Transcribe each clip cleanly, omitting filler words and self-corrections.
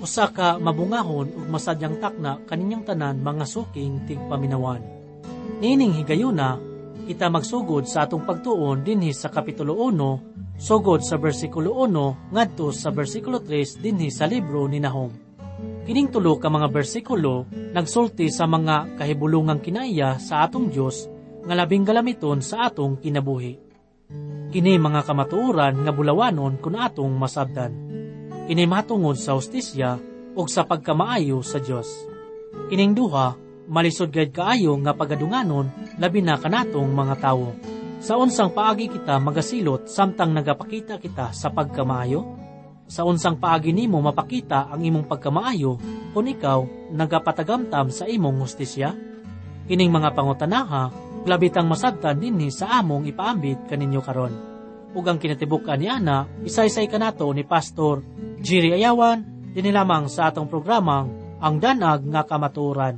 Usa ka mabungahon ug masadyang takna kaninyang tanan mga suking tigpaminawan. Nining higayuna, kita magsugod sa atong pagtuon dinhi sa Kapitulo 1, sugod sa bersikulo 1 ngadto sa bersikulo 3 dinhi sa libro ni Nahum. Kining tulo ka mga bersikulo nagsulti sa mga kahibulungang kinaiya sa atong Dios nga labing galamiton sa atong kinabuhi. Kini mga kamatuoran nga bulawanon kun atong masabdan. Kini matungod sa hustisya ug sa pagkamaayo sa Dios. Kining duha malisod gayud kaayo nga pagadunganon labi na kanatong mga tawo. Sa unsang paagi kita magasilot samtang nagapakita kita sa pagkamaayo? Sa unsang paagi nimo mapakita ang imong pagkamaayo kung ikaw nagapatagamtam sa imong hustisya? Kining mga pangutanaha glabitang masabtan dinhi sa among ipaambit kaninyo karon. Ug ang kinatibuk-an ni ana isaysay kanato ni Pastor Jerry Ayawan dinhi lamang sa atong programang Ang Danag nga Kamatuoran.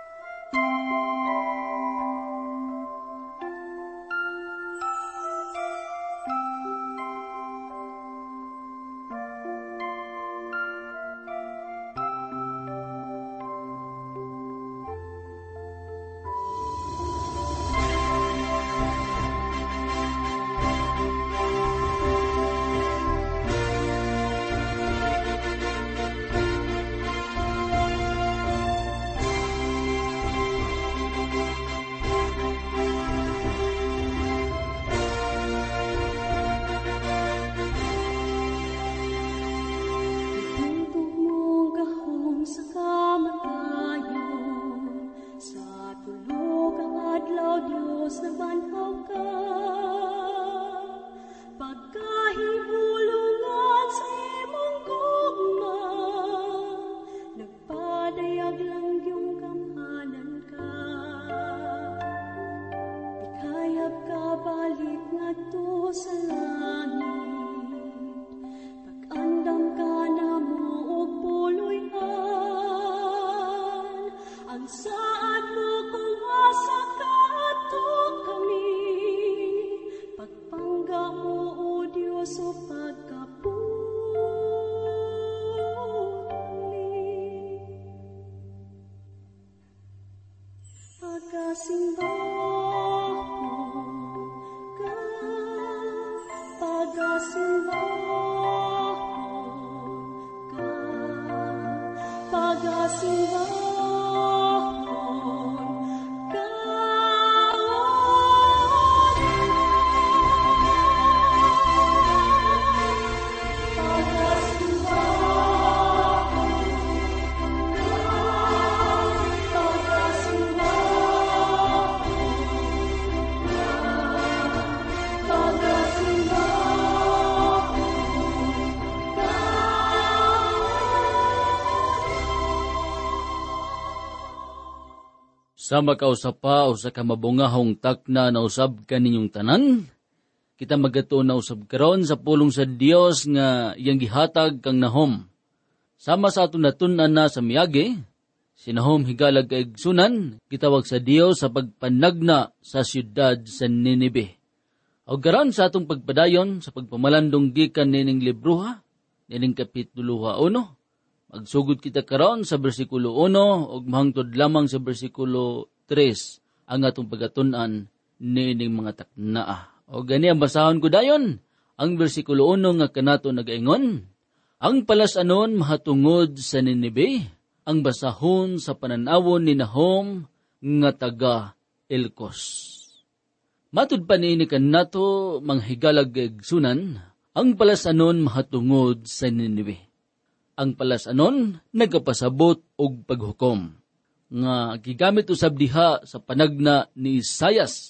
Sa makausapa o sa kamabungahong takna na usab kaninyong tanan, kita magato na usab karon sa pulong sa Dios nga iyang gihatag kang Nahum. Sama sa aton natun-an na sa miagi, si Nahum higalag kaigsunan, gitawag sa Dios sa pagpanagna sa siyudad sa Ninibe. O karon sa atong pagpadayon sa pagpamalandong gikan nining libro nining Kapitulo 1. Magsugod kita karon sa bersikulo 1 ug mahangtod lamang sa bersikulo 3 ang atong pagatun-an niining mga takna. O gani ang basahon ko dayon, ang bersikulo 1 nga kanato nagaingon, ang palasanon mahatungod sa Ninibe, ang basahon sa pananawon ni Nahum nga taga Elkos. Matud pa niini kanato manghigalag igsunan, ang palasanon mahatungod sa Ninibe. Ang palasanon nagapasabot og paghukom nga gigamit usab diha sa panagna ni Isaias.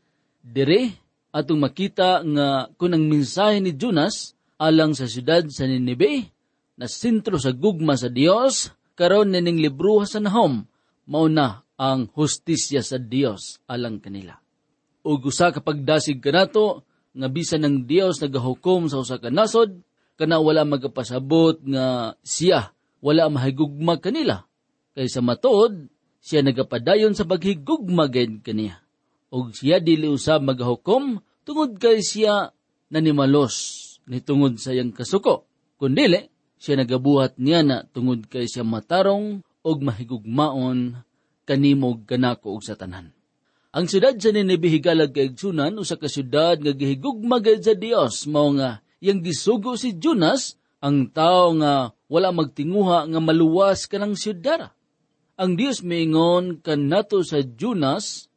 Dire atong makita nga kun ang mensahe ni Jonas alang sa siyudad sa Ninibe na sentro sa gugma sa Dios, karon nining libro sa Nahum mao na ang hustisya sa Dios alang kanila. Ug usa ka pagdasig kanato nga bisan ng Dios nagahukom sa usa ka nasod, kana wala magapasabot nga siya wala mahigugma kanila. Kaysa matuod, siya nagapadayon sa paghigugma gayud kaniya. Og siya dili usab magahukom tungod kay siya nanimalos ni tungod sa iyang kasuko. Kundili, Siya nagabuhat niya na tungod kay siya matarong og mahigugmaon kanimog kanako og sa tanan. Ang siyudad sa Nineve higalag kay igsunan usa ka siyudad nga gihigugma gayud sa Dios mao nga yang gisugo si Jonas, ang tao nga wala magtinguha nga maluwas kanang siyudara. Ang Dios miingon kanato sa Jonas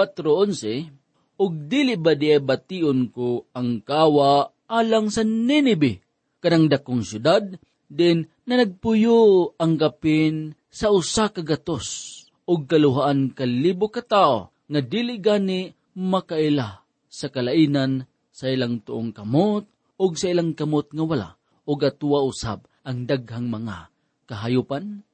4:11, ug dili ba di bation ko ang kawa alang sa Nineve, kanang dakong siyudad, din na nagpuyo ang gapin sa usa ka gatos, ug kaluhaan kalibo ka tao, nga dili gani makaila sa kalainan sa ilang tuong kamot, ug sa ilang kamot nga wala, ug atuwa usab ang daghang mga kahayupan.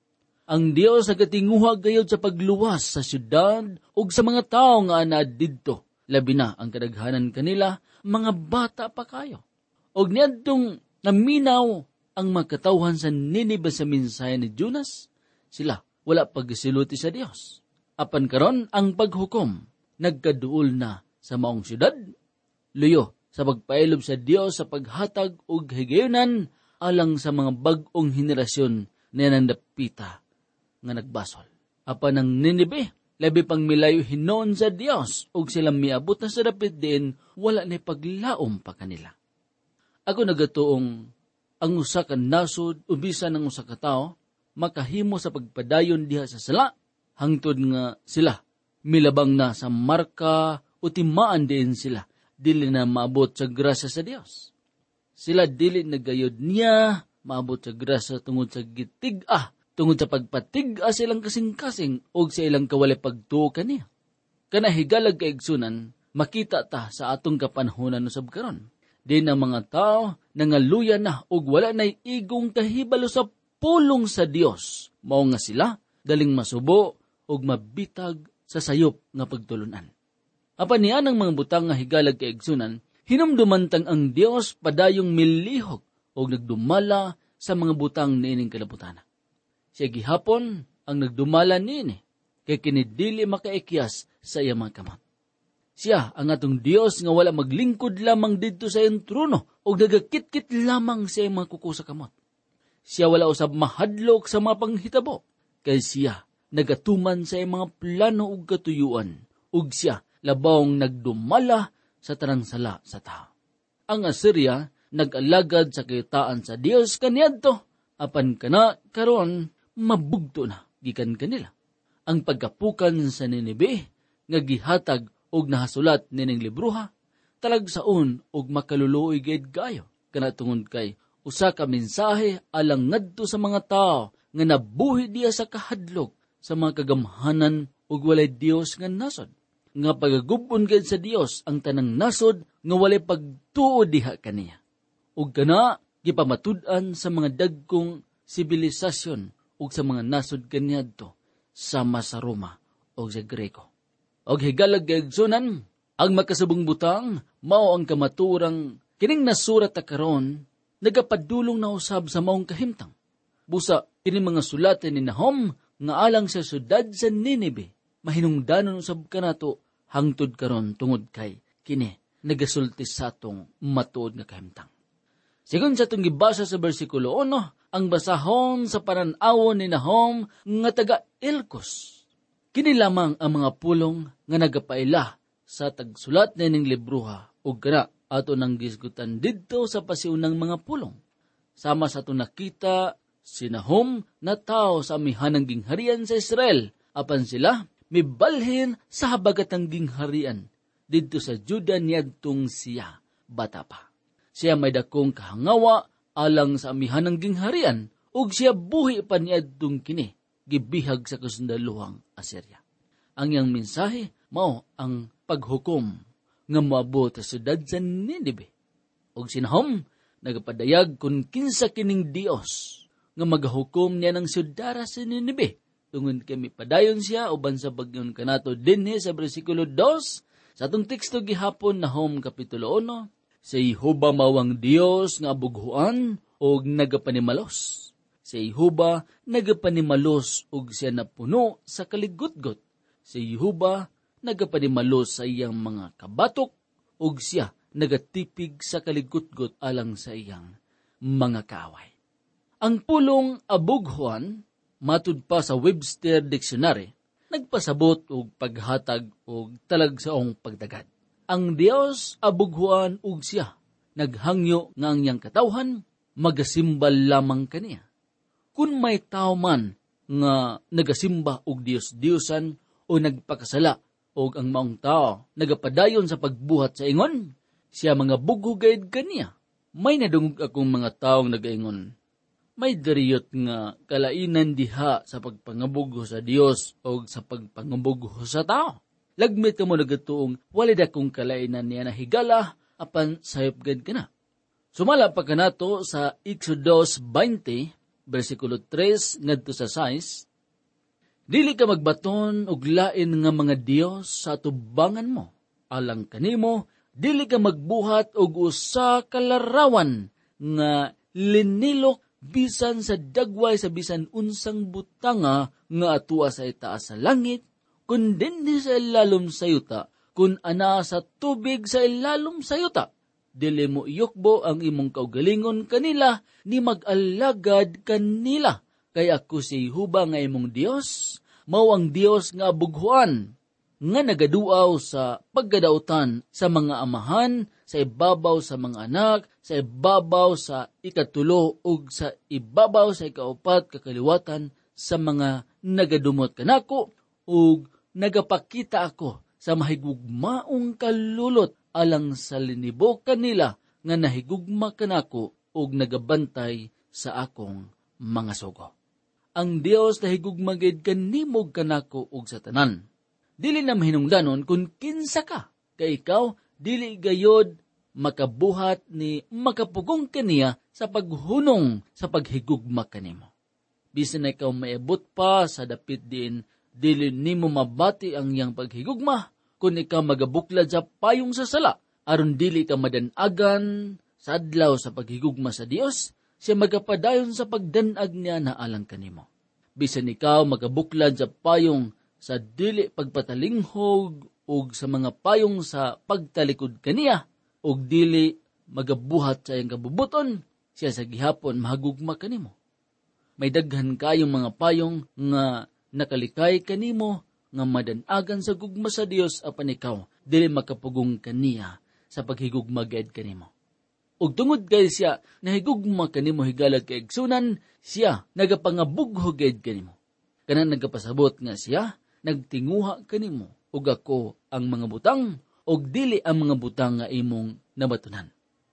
Ang Dios nagatinguha gayud sa pagluwas sa syudad ug sa mga tao nga anaa didto, labi na ang kadaghanan kanila mga bata pa kayo. Og niadtong naminaw ang magkatawhan sa Nineve sa mensahe ni Jonas, sila wala pagsiluti sa Dios. Apan karon ang paghukom nagkaduol na sa maong syudad, luyo sa pagpailob sa Dios sa paghatag og higayonan alang sa mga bag-ong henerasyon na nandapita nga nagbasol. Apan ang Nineve, labi pang milayo hinon sa Dios, ug sila miabot na sa dapit din, wala na paglaom pa kanila. Ako nagatuong ang usa ka nasod ubisan ng usa ka tawo makahimo sa pagpadayon diha sa sala, hangtod nga sila milabang na sa marka o timaan din sila, dili na maabot sa grasya sa Dios. Sila dili nagayod niya maabot sa grasya tungod sa gitig-a, tungod sa pagpatig-a silang kasing-kasing o sa ilang kawalay pagtuo kaniya. Kanahigalag kaigsunan, makita ta sa atong kapanhonan usab karon. Din ang mga tao nangaluya na og wala na'y igong kahibalo sa pulong sa Dios. Mao nga sila daling masubo og mabitag sa sayop nga pagtulunan. Apan niya ng mga butang nga higalag kaigsunan, hinumdumantang ang Dios padayong milihok og nagdumala sa mga butang niining kalabutana. Siya gihapon ang nagdumala niini, kay kinidili makaikyas sa iya mga kamot. Siya ang atong Dios nga wala maglingkod lamang didto sa iyang trono o nagakit-kit lamang sa iyang mga kuko sa kamot. Siya wala usab mahadlok sa mga panghitabo, kay siya nagatuman sa iyang mga plano ug katuyuan, ug siya labawng nagdumala sa tanang sala sa tao. Ang Assyria nag-alagad sa kayitaan sa Dios kaniadto, apan kana karon mabugto na gikan kanila. Ang pagkapukan sa Nineve nga gihatag og nahasulat nining libruha, talagsaon og makaluluoy gayud gayo, kana tungod kay usa ka mensahe alang ngadto sa mga tao nga nabuhi diya sa kahadlok sa mga kagamhanan ug walay Dios nga nasod, nga pagagubon gayud sa Dios ang tanang nasod nga walay pagtuo diha kaniya. Ug kana gipamatud-an sa mga dagkong sibilisasyon ug sa mga nasod kaniadto sama sa Roma o sa Greko. Og higalag kaigsunan, ang makasubong butang, mao ang kamaturang kining nasurat ta karon, nagapadulong na usab sa maong kahimtang. Busa, kining mga sulatan ni Nahum, nga alang sa syudad sa Nineve, mahinungdanon usab kanato hangtod karon tungod kay kini nagasulti sa atong matuod nga kahimtang. Sigon sa itong gibasa sa versikulo 1, ang basahon sa panan-awon ni Nahum nga taga Ilcos. Kini lamang ang mga pulong nga nagapaila sa tagsulat na ning libruha o kana ato nang gisgutan didto sa pasiunang mga pulong. Sama sa ito nakita si Nahum na tao sa amihanang gingharian sa Israel, apan sila mibalhin sa habagatang gingharian didto sa Juda niadtong siya bata pa. Siya may dakong kahangawa alang sa amihanang gingharian ug siya buhi pa niadtong kini gibihag sa kasundaluhang Assyria. Ang iyang mensahe mao ang paghukom nga moabot sa syudad sa Nineve. Og si Nahum nagapadayag kung kinsa kining Dios nga magahukom niya ng syudara sa Nineve. Tungod kay padayon siya uban sa bagyon kanato dinhi sa bersikulo 2 sa atong teksto gihapon Nahum kapitulo 1. Si Jehova mawang Dios nga abughuan og nagapanimalos. Si Jehova nagapanimalos ug siya napuno sa kaligutgot. Si Jehova nagapanimalos sa iyang mga kabatok ug siya nagatipig sa kaligutgot alang sa iyang mga kaaway. Ang pulong abughuan, matud pa sa Webster Dictionary, nagpasabot og paghatag og talagsaong pagdagad. Ang Dios abughuan og siya, naghangyo nga ang iyang katawhan, magasimbal lamang kaniya. Kung may tao man nga nagasimba og Dios-Diosan o nagpakasala og ang maong tao nagapadayon sa pagbuhat sa ingon, siya mga bughugayad kaniya. May nadungog akong mga taong nagaingon, may dariyot nga kalainan diha sa pagpangabugho sa Dios o sa pagpangabugho sa tao. Lagmit ka mo nagatuong walid akong kalainan niya na higala apan sayopgad ka na. Sumala pa ka nato sa Exodus 20, versikulo 3 ngadto sa 6, dili ka magbaton og lain nga mga Dios sa atubangan mo. Alang kanimo, dili ka magbuhat og usa ka larawan nga linilok bisan sa dagway sa bisan unsang butanga nga atua sa itaas sa langit, kun dinhi sa ilalom sa yuta, kun ana sa tubig sa ilalom sa yuta. Dili mo iyukbo ang imong kaugalingon kanila, ni mag-alagad kanila. Kay ako si Jehovah nga imong Dios, mao ang Dios nga abughuan, nga nagaduaw sa paggadautan sa mga amahan, sa ibabaw sa mga anak, sa ibabaw sa ikatulo, ug sa ibabaw sa ikaupat kakaliwatan sa mga nagadumot kanako, ug nagapakita ako sa mahigugmaong kalulot alang sa linibok kanila nga nahigugma kanako ug nagabantay sa akong mga sugo. Ang Dios nahigugmagid kanimog kanako ug sa tanan. Dili na mahinungdanon kung kinsa ka, kay ikaw dili gayod makabuhat ni makapugong kaniya sa paghunong sa paghigugma kanimo. Bisan na ikaw maabot pa sa dapit din, dili nimo mabati ang iyang paghigugma kung ikaw magabuklad sa payong sa sala, aron dili ka madanagan sa adlaw sa paghigugma sa Dios, siya magapadayon sa pagdanag niya na alang kanimo. Bisan ikaw magabuklad sa payong sa dili pagpatalinghog ug sa mga payong sa pagtalikod kaniya, ug dili magabuhat sa iyang kabubuton, siya sa gihapon mahagugma kanimo. May daghan kayong mga payong nga nakalikay kanimo nga madanagan sa gugma sa Dios, apan ikaw dili makapugong kaniya sa paghigugma gayud kanimo. Ug tungod kay siya nahigugma kanimo higala kay igsunan, siya nagapangabugho gayud kanimo. Kanang nagapasabot nga siya nagtinguha kanimo ug ako ang mga butang ug dili ang mga butang nga imong nabatunan.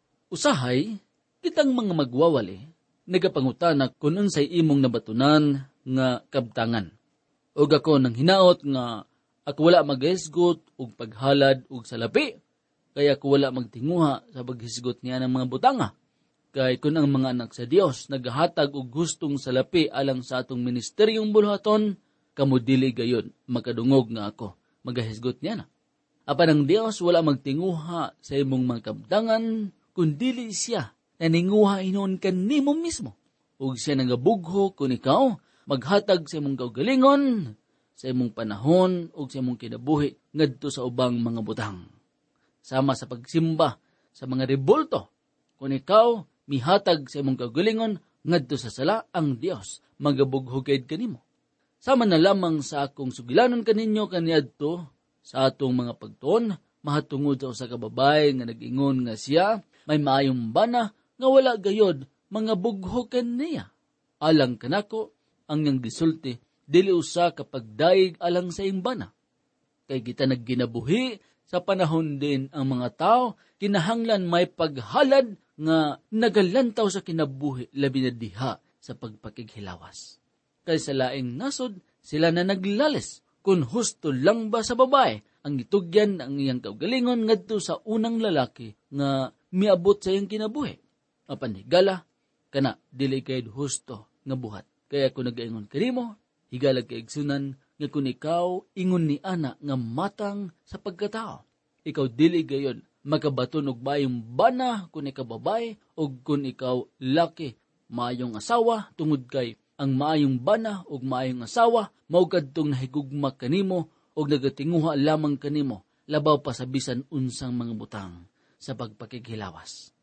Usahay kitang mga magwawali nagapangutana kun unsay imong nabatunan nga kabtangan. Ug ako nang hinaot nga ako wala maghisgot ug paghalad ug salapi, kaya ako wala magtinguha sa paghisgot niya ng mga butanga. Kay kun ang mga anak sa Dios nagahatag og gustong salapi alang sa atong ministeryong buluhaton, kamo dili gayon makadungog nga ako magahisgot niya na. Apan ang Dios wala magtinguha sa imong mga kabtangan kun dili siya naninguha hinuon kanimo mismo. Ug siya nagabugho kun ikaw maghatag sa imong kaugalingon, sa imong panahon ug sa imong kinabuhi ngadto sa ubang mga butang. Sama sa pagsimba sa mga rebulto, kung ikaw mihatag sa imong kaugalingon ngadto sa sala, ang Dios magabugho gayud kanimo. Sama na lamang sa akong sugilanon kaninyo kaniadto sa atong mga pagtuon, mahatungod sa usa ka babae nga nag-ingon nga siya may maayong bana nga wala gayod mga bugho kaniya. Alang kanako ang niyang gisulti dili usa ka pagdaig alang sa imbana. Kay kita nagginabuhi sa panahon din ang mga tao kinahanglan may paghalad nga nagalantaw sa kinabuhi labi na diha sa pagpakighilawas. Kay sa laing nasod sila na naglalis kun husto lang ba sa babae ang itugyan ang iyang kaugalingon ngadto sa unang lalaki nga miabot sa iyang kinabuhi. Apan higala kana dili kay husto nga buhat. Kaya kung nag-ingon kanimo, higala kay igsunan nga kung ikaw ingon ni ana nga matang sa pagkatao, ikaw dili gayon makabaton og bayong bana kung ikaw babae o kung ikaw laki maayong asawa, tungod kay ang maayong bana ug maayong asawa mao kadtong nahigugma kanimo og nagatinguha lamang kanimo labaw pa sa bisan unsang mga butang sa pagpakighilawas.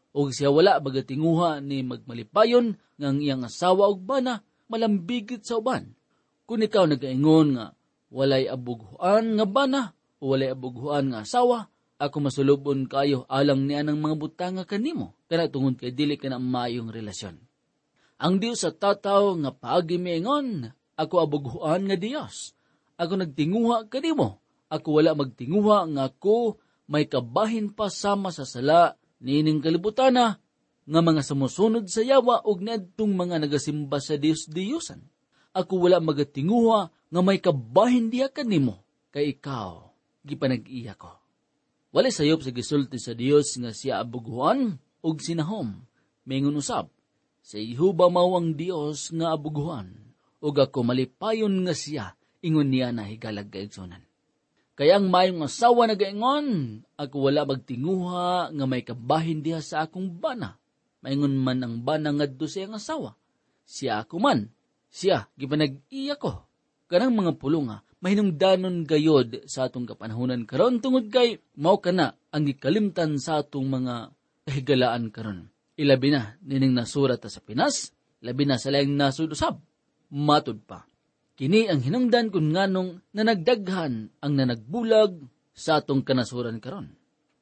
O siya wala bagatinguha ni magmalipayon ngang iyang asawa og bana malambigit sa uban. Kung ikaw nagaingon nga walay abughuan nga bana o walay abughuan nga asawa, ako masulubon kayo alang niya ng mga butanga kanimo, kana tungod kay dili ka na maayong relasyon. Ang Dios sa tataw nga paagi miingon, ako abughuan nga Dios. Ako nagtinguha kanimo, ako wala magtinguha nga ako may kabahin pa sama sa sala nining kalibutana nga mga sumusunod sa yawa og niadtong mga nagasimba sa Dios-Diosan. Ako wala magatinguha nga may kabahin diha kanimo, kay ikaw gipanag-iya ko. Wala sayop sa gisulti sa Dios nga siya abughuan og sinahom, mingon usab. Sa Jehova mao ang Dios nga abughuan, ug ako malipayon nga siya, ingon niya na higalag kaigsunan. Kaya ang mayong asawa nagaingon, ako wala magtinguha nga may kabahin diha sa akong bana. Maingon man ang bana ngadto sa iyang asawa. Siya ako man, siya gipanag-iya ko. Kanang mga pulong mahinungdanon gayod sa atong kapanahunan karon tungod kay mao kana ang gikalimtan sa atong mga kahigalaan karon. Ilabi na nining nasurat sa Pinas, labi na sa laing nasud usab. Matud pa. Kini ang hinungdan kun nganong nanagdaghan ang nanagbulag sa atong kanasuran karon.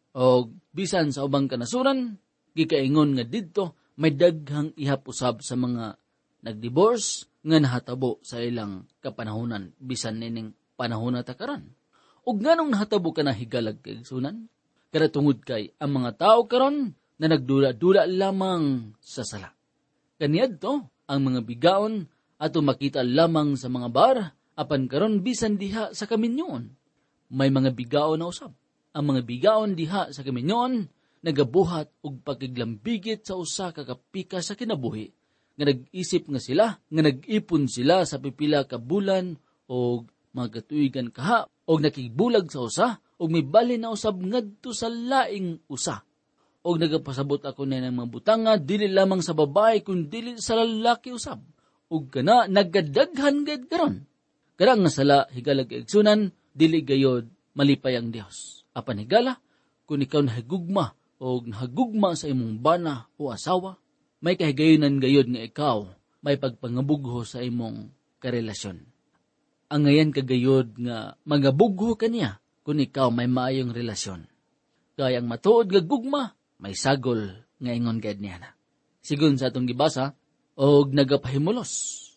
O bisan sa ubang kanasuran, gikaingon nga didto may daghang ihap usab sa mga nagdivorce nga nahatabo sa ilang kapanahunan bisan nining panahon na takaran. Ug nganong nahatabo ka na higalag kaigsunan? Kada tungod kay ang mga tao karon na nagdula-dula lamang sa sala. Kaniadto ang mga bigaon ato makita lamang sa mga bar, apan karon bisan diha sa kaminyoon. May mga bigaon na usab. Ang mga bigaon diha sa kaminyoon, nagabuhat og pakiglambigit sa usa ka kapika sa kinabuhi, nga nag-isip nga sila, nga nag-ipon sila sa pipila ka bulan o mga katuigan kaha, o nakigbulag sa usa, o may bali na usab ngadto sa laing usa. O nagapasabot ako na ng mga butanga, dili lamang sa babae, kundi sa lalaki usab. Ug kana nagkadaghan gayud karon. Karang nga sala higalag igsunan, dili gayod malipay ang Dios. Apan higala kun ikaw nahigugma o nahagugma sa imong bana o asawa, may kahigayonan gayod nga ikaw may pagpangabugho sa imong karelasyon. Ang ngayan kagayod nga magabugho kaniya kun ikaw may maayong relasyon. Kaya ang matuod nga gugma, may sagol nga ingon gayud niya na. Sigun sa atong gibasa, og nagapahimulos.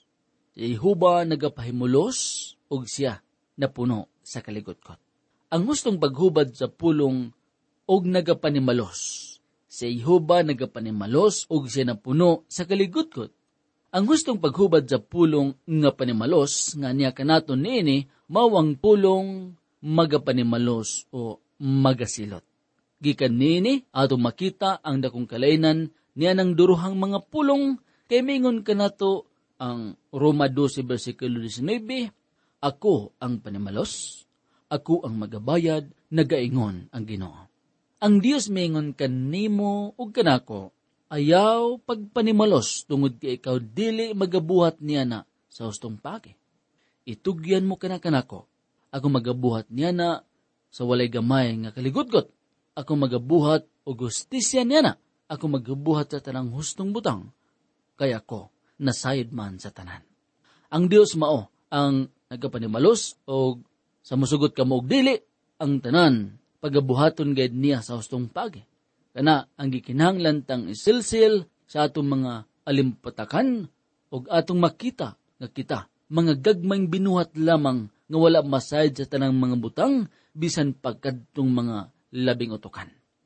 Si Jehova nagapahimulos og siya napuno sa kaligotkot. Ang hustong paghubad sa pulong og nagapanimalos. Si Jehova nagapanimalos og siya napuno sa kaligotkot. Ang hustong paghubad sa pulong nga panimalos nga niya kanaton niini mao ang pulong magapanimalos o magasilot. Gikan niini ato makita ang dakong kalainan niya ng duruhang mga pulong. Kay mingon ka na to ang Roma 12 versikulo 19, ako ang panimalos, ako ang magabayad, nagaingon ang Ginoo. Ang Dios mingon kanimo ug kanako, ayaw pagpanimalos tungod kay ikaw dili magabuhat niya na sa hustong pagi. Itugyan mo kanako, ako magabuhat niya na sa walay gamay nga kaligutgot, ako magabuhat o gustisya niya na, ako magabuhat sa tanang hustong butang. Kaya ko nasayod man sa tanan. Ang Dios mao ang nagapanimalos o sa musugot ka mo og dili ang tanan pagabuhaton gayud niya sa hustong pagi. Kana ang gikinahanglan tang isilsil sa atong mga alimpatakan og atong makita nga kita mga gagmayng binuhat lamang nga wala masayod sa tanang mga butang bisan pagkadtong mga labing utukan.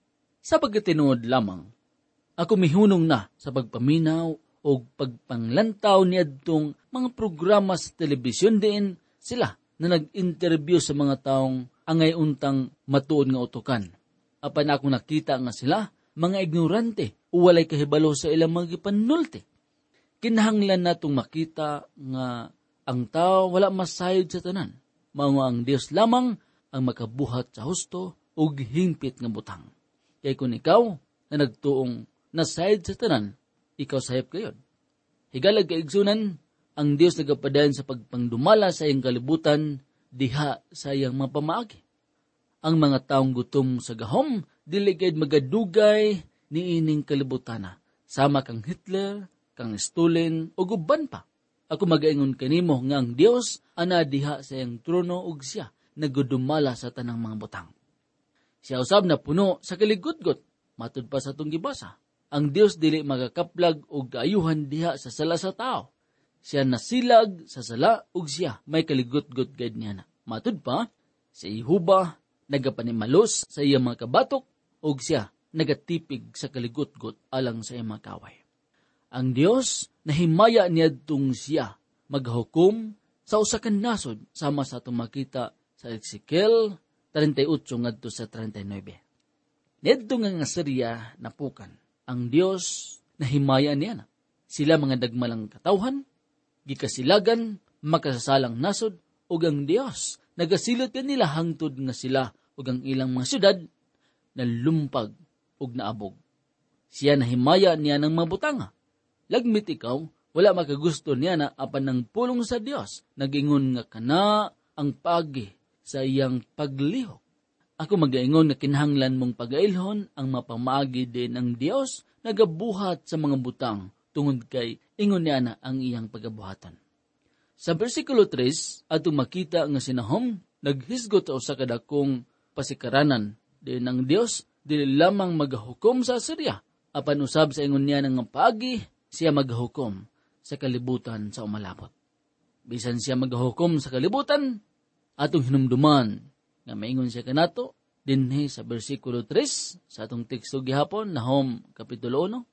Sa pagkatinuod lamang, ako mihunong na sa pagpaminaw o pagpanglantaw niadtong mga programa sa telebisyon din sila na nag-interview sa mga taong angay untang matuod nga utukan. Apan ako nakita nga sila, mga ignorante o walay kahibalo sa ilang mga gipanulti. Kinahanglan natong makita nga ang tao wala masayod sa tanan. Mao ang Dios lamang ang makabuhat sa husto o hingpit nga butang. Kaya kung ikaw na nagtuong nasayod sa tanan, ikaw sayop kayon. Higalag kaigsunan, ang Dios nagapadayon sa pagpangdumala sa iyang kalibutan, diha sa iyang mapamaagi. Ang mga taong gutom sa gahom, dili gayud magadugay niining kalibutana, sama kang Hitler, kang Stalin, o guban pa. Ako magaingon kanimo nga ang Dios ana diha sa iyang trono ug siya nagudumala sa tanang mga butang. Siya usab na puno sa kaligutgot, matud pa sa atong gibasa. Ang Dios dili magakaplag og kaayuhan diha sa sala sa tao. Siya nasilag sa sala ug siya may kaligutgot gayud niya na. Matud pa, si Jehovah nagapanimalos sa iyang mga kabatok ug siya nagatipig sa kaligutgot alang sa iyang mga kaway. Ang Dios nahimaya niadtong siya maghukom sa usa ka nasod sama sa atong makita sa Ezekiel 38 ngadto sa 39. Niadto nga Syria napukan. Ang Dios nahimaya niya na. Sila mga dagmalang katawhan, gikasilagan, makasasalang nasod, ug ang Dios nagasilot kanila hangtod nga sila ug ang ilang mga syudad nalumpag ug naabog. Siya nahimaya niya ng mabutanga. Lagmit ikaw, wala makagusto niya na apan ng pulong sa Dios, nagingon nga kana ang pagi sa iyang paglihok. Ako magaingon nga kinahanglan mong pagailhon ang mapamaagi din ng Dios nagabuhat sa mga butang tungod kay ingon niya na ang iyang pagabuhatan. Sa versikulo 3, ato makita nga sinahom naghisgot sa usa ka dakong pasikaranan din ng Dios dili lamang magahukom sa Syria apan usab sa ingon niya nga paagi siya magahukom sa kalibutan sa umalabot. Bisan siya magahukom sa kalibutan, atong hinumduman nga maingon siya kanato dinhi sa bersikulo 3 sa atong teksto gihapon Nahum kapitulo 1.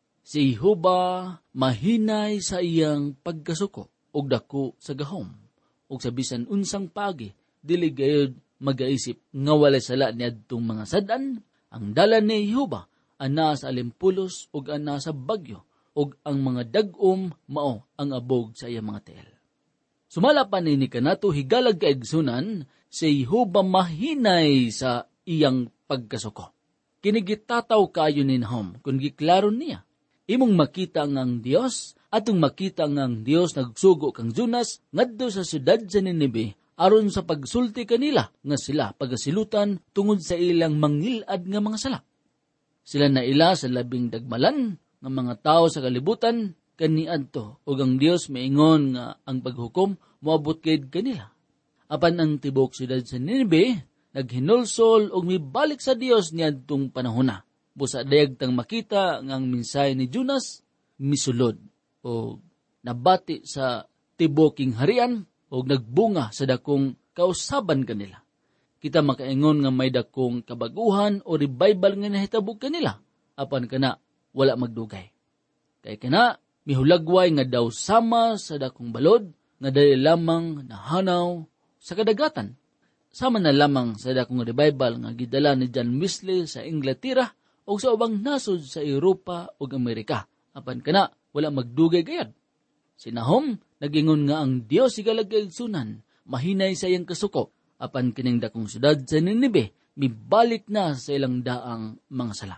Si Jehovah mahinay sa iyang pagkasuko ug dako sa gahom ug sa bisan unsang pagi dili gayud magaisip nga walay sala niadtong mga sad-an. Ang dalan ni Jehovah ana sa alimpulos ug ana sa bagyo ug ang mga dag-om mao ang abog sa iyang mga tiil. Sumala pa ni kanato higalag kaigsunan si Jehovah mahinay sa iyang pagkasuko. Kinigitataw kayo ni Nahum kung giklaron niya. Imong makita ngang Dios, atong makita ngang Dios nagsugo kang Jonas ngadto sa syudad sa Ninibe aron sa pagsulti kanila nga sila pagasilutan tungod sa ilang mangilad nga mga sala. Sila na ila sa labing dagmalan nga mga tao sa kalibutan kaniadto ug ang Dios maingon nga ang paghukom moabot gayud kanila. Apan ang tibok syudad sa Ninibe naghinulsol ug mibalik sa Dios niadtong panahona. Busa dayag tang makita nga ang mensahe ni Jonas misulod o nabati sa tiboking harian o nagbunga sa dakong kausaban kanila. Kita makaingon nga may dakong kabaguhan o revival nga nahitabog kanila. Apan kana wala magdugay. Kay kana mihulagway nga daw sama sa dakong balod nga dali lamang nahanaw sa kadagatan. Sama na lamang sa dakong revival nga gidala ni John Wesley sa Inglaterra o sa ubang nasod sa Europa o Amerika. Apan kana, wala magdugay gayad. Si Nahum, nagingon nga ang Dios higalag kaigsunan, mahinay sa iyang kasuko. Apan kining dakong syudad sa Ninibe, mibalik na sa ilang daang mga sala.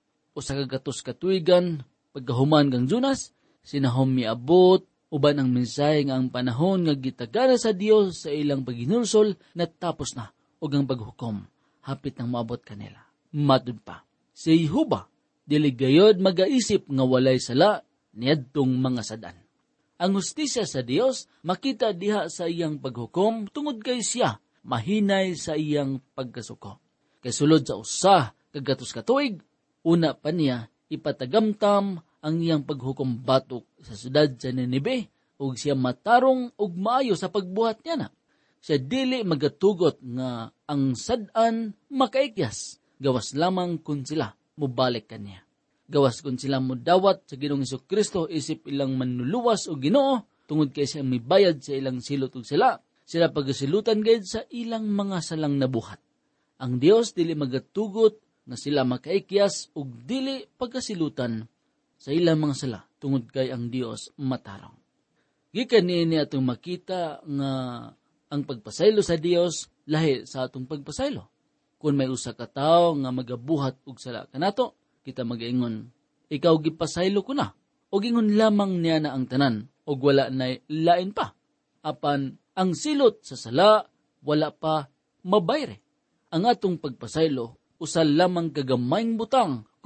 O sa kagatos katuigan, pagkahuman kang Jonas, si Nahum miabot, uban ang mensahe nga ang panahon nga gitagana sa Dios sa ilang paghinulsol natapos na o ang paghukom, hapit nang maabot kanila. Matud pa. Si Jehovah, dili gayod magaisip nga walay sala niadtong mga sad-an. Ang hustisya sa Dios makita diha sa iyang paghukom tungod kay siya mahinay sa iyang pagkasuko. Kay sulod sa usa kagatos ka tuig, una pa niya ipatagamtam ang iyang paghukom batok sa syudad sa Ninibe ug siya matarong ug maayo sa pagbuhat niya na. Siya dili magatugot nga ang sad-an makaikyas. Gawas lamang kung sila mubalik kaniya. Gawas kung sila mudawat sa Ginoong Hesukristo isip ilang manluluwas o Ginoo tungod kay siya mibayad sa ilang silot ug sila pagasilutan gayud sa ilang mga salang nabuhat. Ang Dios dili magatugot nga sila makaikyas ug dili pagasilutan sa ilang mga sala tungod kay ang Dios matarong. Gikan niini atong makita nga ang pagpasaylo sa Dios lahi sa atong pagpasaylo. Kung may usa ka tawo nga magabuhat og sala kanato, kita magaingon, ikaw gipasaylo ko na, o gingon lamang niya na ang tanan, o wala na lain pa. Apan, ang silot sa sala, wala pa mabayre. Ang atong pagpasaylo, usal lamang kagamayng butang,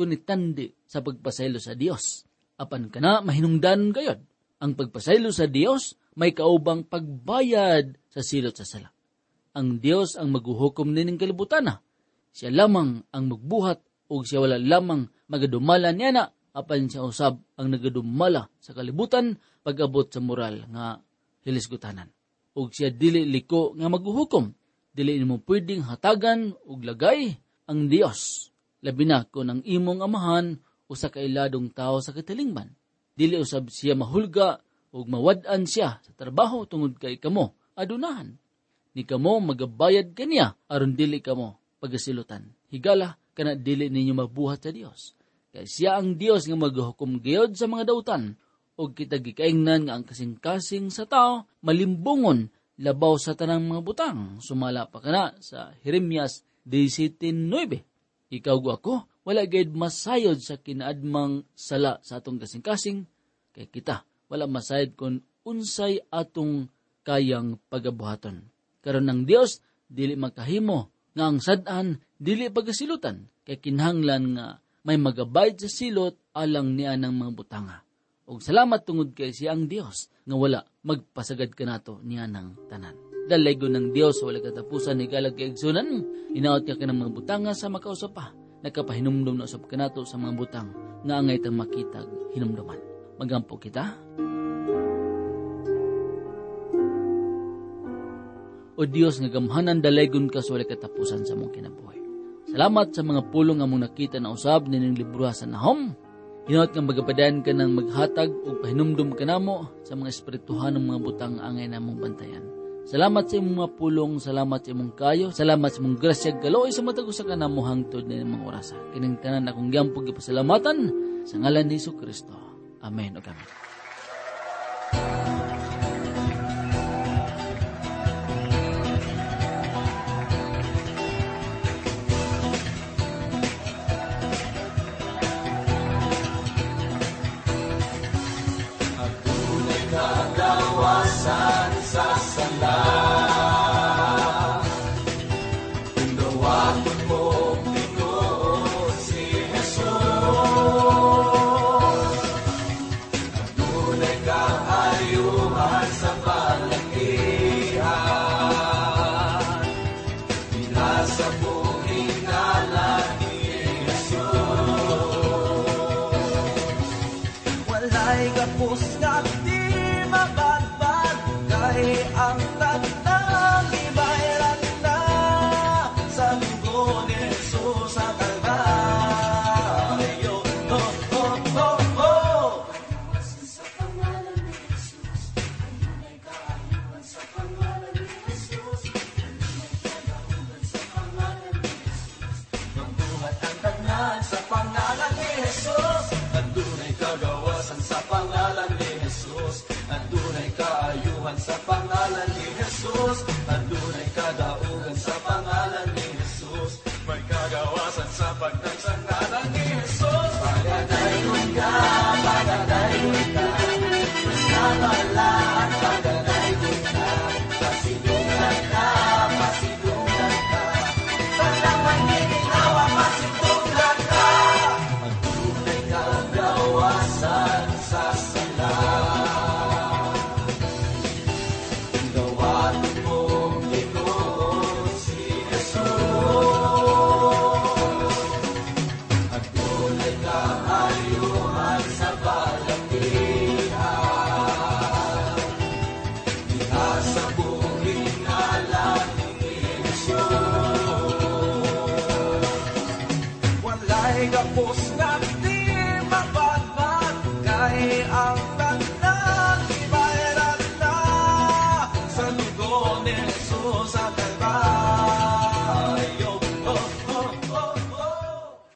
kunitandi sa pagpasaylo sa Dios. Apan kana mahinungdan gayod. Ang pagpasaylo sa Dios may kaubang pagbayad sa silot sa sala. Ang Dios ang maghuhukom nining kalibutan na. Siya lamang ang magbuhat o siya wala lamang magadumala niya na apan siya usab ang nagadumala sa kalibutan pag-abot sa moral nga hilisgutanan. O siya dili liko nga maghuhukom. Dili nimo pwedeng hatagan og lagay ang Dios. Labi na kung ang imong amahan o sa kailadong tao sa katilingban. Dili usab siya mahulga o mawad-an siya sa trabaho tungod kay kamo adunahan. Ni kamo magabayad kaniya aron dili kamo pagasilutan. Higala kana dili ninyo mabuhat sa Dios. Kaya siya ang Dios nga maghukom gayod sa mga dautan o kita gikaingnan nga ang kasing-kasing sa tao malimbungon labaw sa tanang mga butang. Sumala pa kana sa Jeremias 17:9. Ikaw ako, wala gayud masayod sa kinaadmang sala sa atong kasing-kasing, kay kita wala masayod kung unsay atong kayang pagabuhaton. Karon ng Dios, dili makahimo, nga ang sad-an, dili pagasilutan, kay kinahanglan nga may magabayad sa silot alang niya ng mga butanga. Og salamat tungod kay siya ang Dios, nga wala magpasagad ka nato niya ng tanan. Dalaygo ng Dios, wala katapusan ni galag kay igsunan, inaot ka ng mga butanga sa makausap pa, nagkapahinumdum na usap ka nato sa mga butang, nga angay tang makitag hinumduman. Magampo kita. O Dios nga gamhanan dalaygon ka sa wala katapusan sa mong kinabuhi. Salamat sa mga pulong nga mong nakita na usab nining libro sa Nahum. Hinaot nga magapadayan ka ng maghatag o pahinumdum ka namo sa mga espirituhan ng mga butang angay namong bantayan. Salamat sa imong mga pulong, salamat sa imong kayo, salamat sa imong grasya galoy sa matag usa ka namo hangtod na mga orasa. Kining tanan akong giampog gipasalamatan sa ngalan ni Jesucristo. Amen o amen. Kagawasan sa sala, kung gawakon mo bigod si Jesus. Adunay kaayuhan sa palagihan, pinasa buhing ngalan ni Jesus. Walay kapos nga ang tatang ibayran na sa dugo ni Jesus sa Kalbaryo. Oh, oh, oh, oh. Kagawasan sa pangalan ni Jesus, andunay kaayuhan sa pangalan ni Jesus, andunay kadahugan sa pangalan ni Jesus. Magbuhat ang tanan sa pangalan ni Jesus, andunay kagawasan sa pangalan ni Jesus, andunay kaayuhan sa pangalan ni Jesus, andunay kadaugan sa pangalan ni Jesus, may kagawasan sa pagnagsanggalan ni Jesus. Pagdadaygon ka, basta wala ang pagdadaygon ka, pasidungan ka, paglaman ginawa, pasidungan ka, andunay kagawasan sa sala. Kapos nga